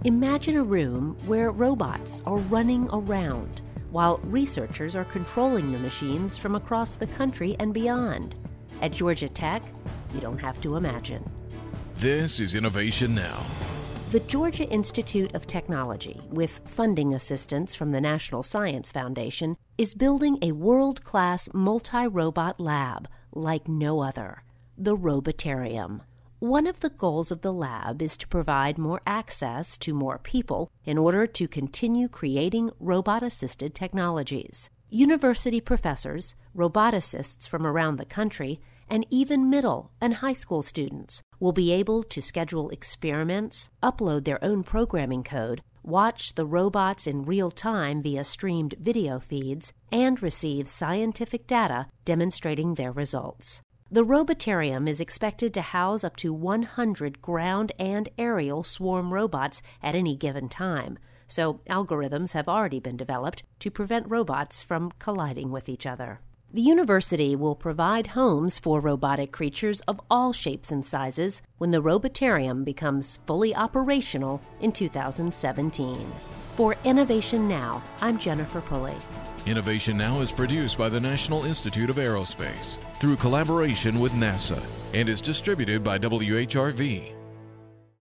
Imagine a room where robots are running around while researchers are controlling the machines from across the country and beyond. At Georgia Tech, you don't have to imagine. This is Innovation Now. The Georgia Institute of Technology, with funding assistance from the National Science Foundation, is building a world-class multi-robot lab like no other, the Robotarium. One of the goals of the lab is to provide more access to more people in order to continue creating robot-assisted technologies. University professors, roboticists from around the country, and even middle and high school students will be able to schedule experiments, upload their own programming code, watch the robots in real time via streamed video feeds, and receive scientific data demonstrating their results. The Robotarium is expected to house up to 100 ground and aerial swarm robots at any given time, so algorithms have already been developed to prevent robots from colliding with each other. The university will provide homes for robotic creatures of all shapes and sizes when the Robotarium becomes fully operational in 2017. For Innovation Now, I'm Jennifer Pulley. Innovation Now is produced by the National Institute of Aerospace through collaboration with NASA and is distributed by WHRV.